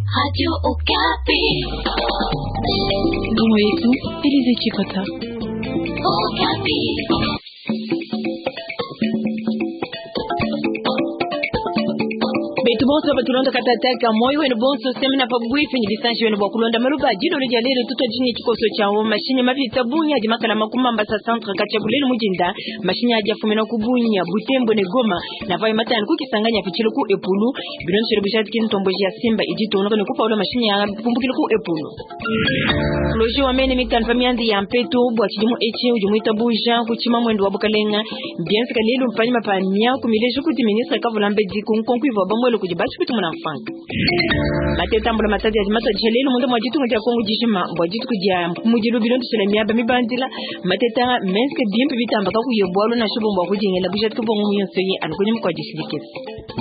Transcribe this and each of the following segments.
Radio Okapi. Bonjour yetu, Elize Chikota. Okapi. Betu bonso batulonda katataka moyo wenu bonso semina pabwifi ni bisanji wenu bakulonda maluba jino lijalelo tuto jini chikoso chao mashine mavita bunya di makala makumamba sa centre kachabulelo mujinda mashine aja fumena kubunya Butembo ne Goma na vai matani kukisanganya pichilo ku epulu bilon shiribishati kintomboji ya Simba ijito unoka nikupa ula mashine ya pumbukilo ku epulu loji wa mene mikan famiandi ya mpeto bwa chidimu eche ujumuita buja kuchima mwendo wa bukalenga biansi kalelo mpanyi mapania kumilejo kuti ministra kavulambe diku nkonkwiva bamwelo kujibachi kuti muna mfanga mateta mbula matati ya jimata jhelelo mundu mwajitu ngja kongu jishima mwajitu kujia mujilu bilondo shilemia bami bandila mateta menske bimpi vitamba kakuyebwalo na shubo mwa kujingela bujatu kubongu muyonsoye anukunye mkwa jishidikesi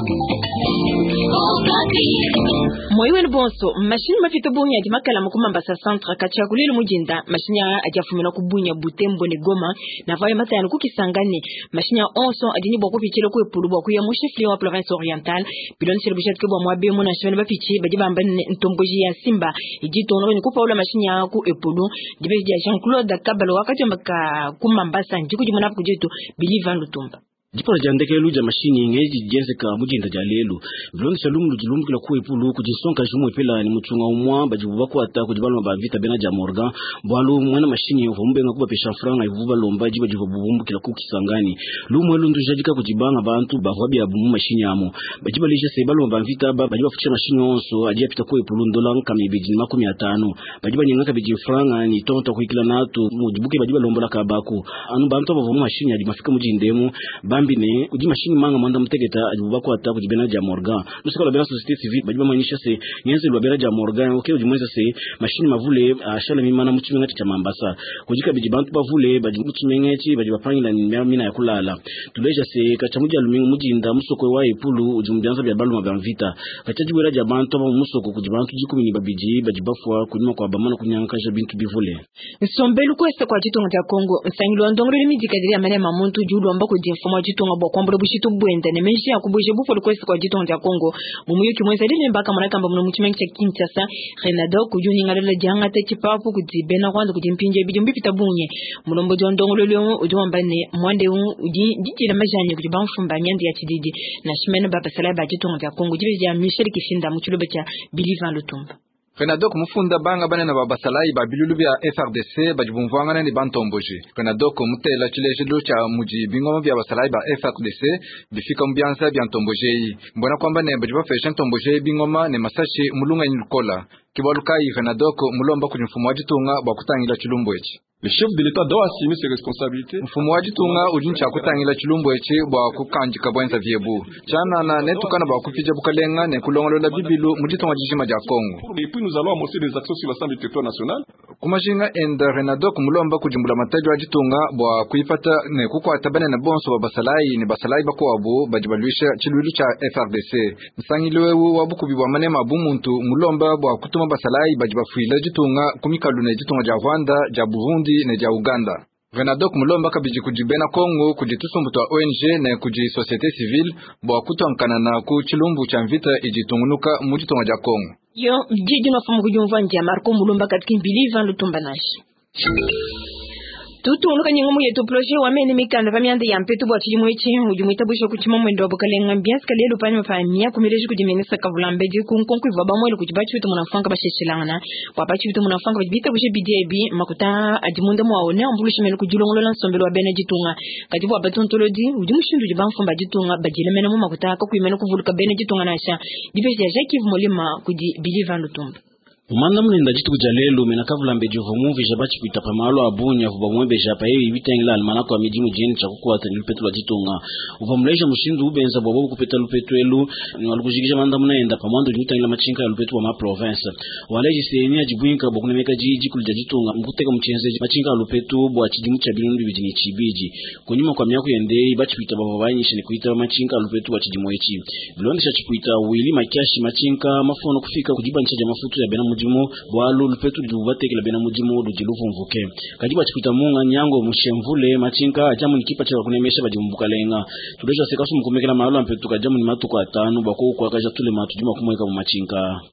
moyo wenu bonso mashini mafito bunya di makala makumamba sa centre kachakulilo mujinda mashini ajafumina kubunya Butembo ne Goma na vaye matani kukisangane mashini onso adini bwa kupichelo ku epulu bwa kuya mushifli wa province orientale bilon shiribishat ke bwa mwabe mona shwene bapichi baji bamba ntomboji ya Simba ijito no kupa ula mashini ya ku epulu dibe ya Jean-Claude Kabalo wakati mbaka kumambasa njiku jimana kujeto Bilivan Lutumba Jipora jandeke luja mashini yengeji jenseka mujinda jalelu vilonde shalumu lujulumu kila kuepulu kujisonka shumu epela ni mchunga umwa bajibuba kwa ata kujibalwa mabavita bena jamorgan bwalu mwana mashini yovumbe nga kuba pesha franga ivuba lomba jiba jivubumbu kila kukisangani lumwe lundu jadika kujibanga bantu bahwabi abumu mashini yamo bajiba leje sebalu mabavita bajiba fuchia mashini onso ajia pita kuepulu ndola nkami beji 50 bajiba nyengaka beji franga ni tonta kuikila natu mujibuke bajiba lombola kabaku anu bantu bavumu mashini ya jimafika mujindemu bine uji mashini manga mwanda mtegeta ajibuba kwa ata kujibena ja Morgan nusika lobera societe civile bajiba manisha se nyenze lobera ja Morgan oke uji mwenza se mashini mavule ashala mimana muchimenga cha Mambasa kujika bijibantu bavule bajibu chimengechi bajiba pangila ni mina ya kulala tuleja se kachamuja lumingu mujinda musoko wa epulu uji mjanza bya balu mabamvita kachajibu raja bantu aba musoko kujibantu jikumi ni babiji bajibafwa kunyuma kwa bamana kunyankaja bintu bivule nsombelu kwese kwa jitonga ja Kongo nsangilo ndongolo limidikadiri ya mane mamuntu julu ambako jinfoma jitonga bokwambura bushitu bwenda ne menshi yakubuje bufolo kwese kwa jitonga ja Kongo mumuyuki mwenza lile mbaka munakamba muno muchimengi cha Kinshasa Renado kujuni ngalala janga te chipafu kujibena kwanda kujimpinje bijumbi pitabunye mulombo jondongolo lyo ujumbane mwande uji jijira majanye kujibamfumba nyandi ya chididi na shimene baba sala ba jitonga ja Kongo jibe ja Michel Kishinda muchulo becha Bilivan Lutumba Renadok mufunda banga bane na babasalai ba bilulu bya FRDC bajibumvangana ni bantomboji. Renadok mutela chilejelo cha muji bingoma bya basalai ba FRDC bifika mbyanza bya ntomboji. Mbona kwamba ne bajiba fashion ntomboji bingoma ne masashi mulunga nyukola. Kibalukai Renadok mulomba kunyufumo wajitunga bakutangila chilumbo echi. Le chef de l'État doit assumer ses responsabilités. Mfumo wajitunga ujincha kutangila chilumbo echi bwa kukanji kabwenza vyebu. Chana na netukana ba kufija bukalenga ne kulongolola bibilu mujitunga jishima ja Kongo. Et puis nous allons amorcer des actions sur l'ensemble du territoire national. Kumajinga enda Renadok mulomba kujumbula mataji wajitunga bwa kuifata ne kukwata bane na bonso wa basalai ne basalai bakwabo bajibaluisha chilwilu cha FRDC. Nsangiliwewu wabukubibwa manema bumuntu mulomba bwa kutuma basalai bajibafuila jitunga kumikalune jitunga ja Rwanda, ja Burundi ne ja Uganda. Renadok mulomba kabiji kujibena Kongo kujitusumbuta ONG na kuji societe civile bwa kutwankana na kuchilumbu cha mvita ijitungunuka mujitunga ja Kongo. Yo jiji no famu kujumva nja Marco mulomba katika Bilivan Lutumba nashi tutu unuka nyingumu yetu proje wa mene mikanda famiande ya mpetu bwa chilimu echi ujumuita busho kuchima mwendo wa bukalenga mbiansi kalelu pani mafamia kumireji kujimenisa kavulambeji kunkonku ivwa bamwele kujibachi vitu munafanga basheshilana wabachi vitu munafanga bajibita bushe BDB makuta adimunda mwaone ambulushi mele kujulongolola nsombelo wa bene jitunga katibu wa batuntolodi ujimushindu jibamfumba jitunga bajile mene mu makuta kakuimene kuvuluka bene jitunga nasha dibeji ya Jacques Mulima kuji Bilivan Lutumba Umanda munenda jitu kujalelu menakavula mbejo vomuvi jabachi pita pamalo abunya vuba mwebe japa yewi vitengila almanako wa mijimu jeni chakukuwa tani lupetu la jitunga uvamleja mushindu ubenza bwabobu kupeta lupetu elu ni walukujikisha manda munenda pamando jinutangila machinka ya lupetu wa ma province waleji sehenia jibuinka bokunemeka jiji kulija jitunga mkuteka mchenze machinka ya lupetu bwa chijimu cha bilundu bijini chibiji kunyuma kwa miyaku yendei bachi pita bavavanyisha ni kuita machinka ya lupetu wa chijimu echi bilondisha chikuita wili makiashi machinka mafono kufika kujiba nchaja mafutu ya bena mujimu bwalu lupetu luvate kila bena mujimu lujilufu mvuke kajiba chikuita munga nyango mushemvule machinka ajamu nikipa cha kunemesha bajimbuka lenga tudesha sekasu mkumekela maalo ampetu kajamu ni matu kwa 5 bako kwa kaja tule matu juma kumweka mu machinka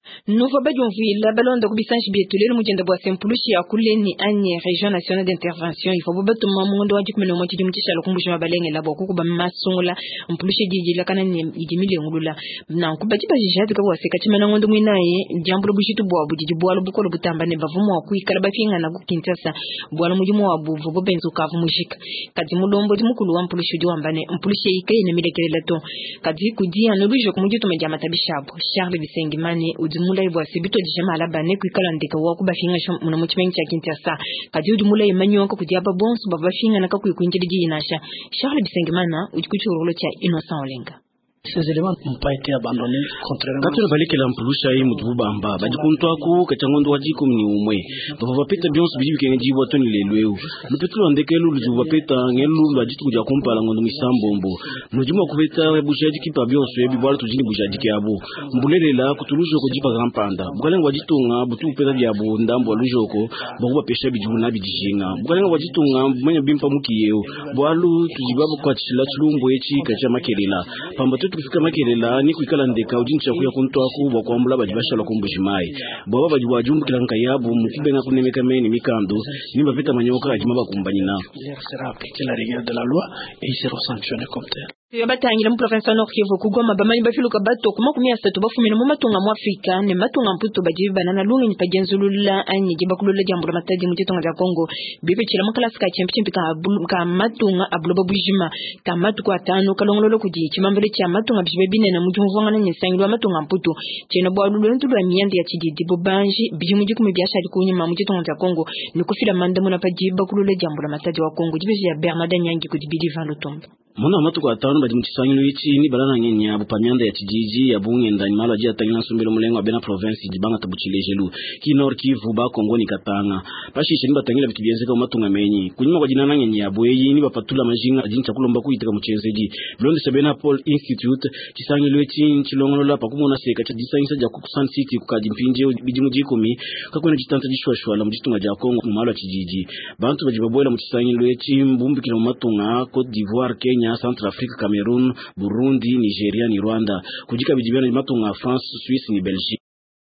Nouveau Badionville, ballon de Kubisanji Bietulé, le Moudien de Boissempuluchi, à Kouleni, Agne, Région nationale d'intervention. Il faut vous battre mon monde, à Djuk, mais le moitié du Moutisha, le Kumbusha Baleng, et la Boku, Masson, là, on peut le la Canan, il dit millions de là. Non, Kubati Bajija, de Kawase, Katimana, on domina, Diambro Bujitu Bois, Budi Bois, le Boko, le Butamba, ne Bavuma, Kui, Kalabafing, and Agukintasa, Bois, Mujimo, Abu, Benzo, Mujik, Kadimulombo, Mukulu, un Pulishu, Ambane, un Pulishe, et Nemilekelato, Kadi, Kudi, and Lujo, Kumujuto, Majamata Bishab, Charles Bissengimani, Udumula, Sibito di jama la bane ku kalande ka waku bafinga muna muchimen cha kintiasa kadi udumula imanyo ko kudiaba bonso babafinga na ka ku kunjidi inasha Charles Bisengimana udikuchurolo cha Innocent Olenga. Ces éléments n'ont pas été abandonnés contrairement katula balike la mpulusa yi mutubamba badikuntwa ku kachangondo wajiko mni umwe baba peta bionso bibi kenji watoni lelweu lupetulu andekelu lujuba peta ngelu lwajitu kuja kumpala ngondo misambombo nujuma kubeta bujaji kipa bionso ebi bwala tujini bujaji kyabo mbulelela kutulujo kujipa gampanda bukalenga wajitunga butu peta byabo ndambo lujoko bakuba pesha bijuna bijinga bukalenga wajitunga manya bimpa mukiyeo bwalu tujibabo kwa chila chilumbo echi kacha makelela pamba tukifika makelela ni kuikala ndeka ujincha kuya kuntwa kuba kwambula bajibasha lokumbujimai baba bajibajumbu kilanka yabo mukibenga kunemeka meni mikando nimba peta manyoka ajimaba kumbanyina sera appliqué la rigueur de la loi et il sera sanctionné comme tel. Yabatangira mu province Nord Kivu kugoma bamanyi bafiluka bato kuma 13 bafumina mu matunga mu Afrika ne matunga mputo bajibi banana lunga ni pagenzulula anyi gibakulula jambo la mataji mu kitonga za Kongo bibe chira makala ska chimpi ka matunga abloba bujima ka matu kwa tano kalongolo kuji chimambele cha matunga bibe binene mu jumvonga na nyesangirwa matunga mputo chena bwa lulu ntulwa miyandi ya chididi bobanji bijimu jikume biashara kunyima mu kitonga za Kongo ni kufila manda mu na pajiba kulula jambo la mataji wa Kongo jibe ya Bernard Nyangi kudibidi van lutombo mona matuko atano badi mchisanyiro ichi ni balana nyenya bupamyanda ya kijiji ya bunge ndani mala jia tangina sumbelo mulengo wa bena province jibanga tabuchilejelu ki Nord Kivu ba Kongo ni Katanga pashishe ni batangila bitu byenzeka matunga menyi kunyuma kwa jinana nyenya ya bweyi ni bapatula majinga ajini chakulo mbaku itika mchenzeji blonde sebena Paul Institute chisanyiro ichi nchilongolola pakumona seka cha disanyisa ja kukusan city kukajimpinje bijimu jikumi kakwena jitanta jishwashwa la mjitunga ja Kongo mumalo ya kijiji bantu bajibaboela mchisanyiro ichi mbumbi kila matunga Cote d'Ivoire Kenya Centrafrique, Cameroun, Burundi, Nigeria, ni Rwanda. Kujika bijibana ni matunga France, Suisse, ni Belgique.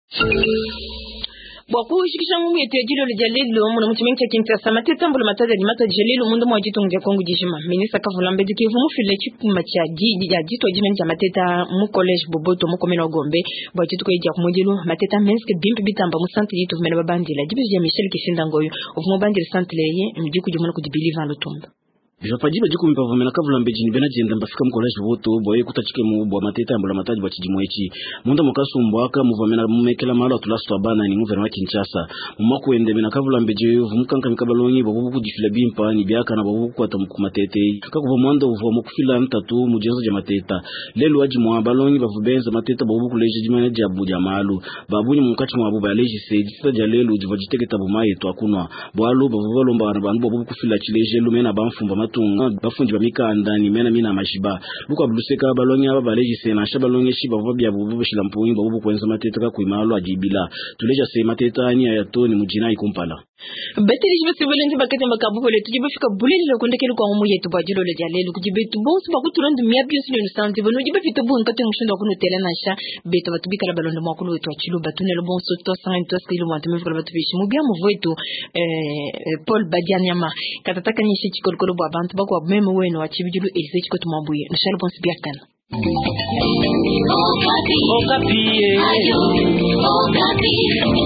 Bwaku shikisha mungu yetejilo lijalelo muna mutimengi Kinshasa mateta mbula mataza ni mata jalelo mundu mwa jitu nge Kongo jishima minisa kavulambe dikivu mufile chikuma cha jito jimeni cha mateta mu college Boboto mu komena Gombe bwa jitu kwa ija kumujelu mateta menske bimpi bitamba mu centre yitu vumena babandila jibizi ya Michel Kisinda ngoyo uvumu bandila centre leye mjiku jumuna kujibiliva lutumba Bifapajiba jiku mpavomena kavulambe jini bena jenda mbafika mkoleji voto boye kutachike mubwa mateta mbula mataji bachijimwechi munda mukasu mbwaka muvomena mumekela malo atulasto abana ni muvena wa Kinshasa mumaku ende bena kavulambe jivu mkanka mikabalonyi babubu kujifila bimpa ni biaka na babubu kwa tamukumatete kakuva mwanda uvuwa mkufila mtatu mujenzo ja mateta lelu waji mwabalonyi bavubenza mateta babubu kuleji jimene jabu jamalu babunyi mkachi mwabuba aleji se jitita jalelu jivajiteke tabu maye tuakunwa bwalu bavuvalomba wanabandu babubu kufila chileje lumena bamfumba bafunji bamikanda ni mena mina mashiba buko abluseka balonya babaleji sena shabalonye shiba vobya bubu shila mpunyi babu kwenza mateta ka kuimalo ajibila tuleja se mateta ni ayatoni mujina ikumpala beteli jibe sibolenti bakete makabu le tujibe fika buleli le kondekelo kwa mu yetu bajilo le jalelo kujibe tubonso bakutulandu miabio sile nsanti bono jibe fito bon kate mushindo kuno tele nasha beta batubika la balondo makulu wetu achilo batune le bonso to sain to skilo mwanteme fika batubishi mubia mwetu Paul Badianyama katataka nyishi chikolkolo bwa bantu bakwa meme weno achibijulu elise chiko tumambuye nshalo bonsi biakana Okapi.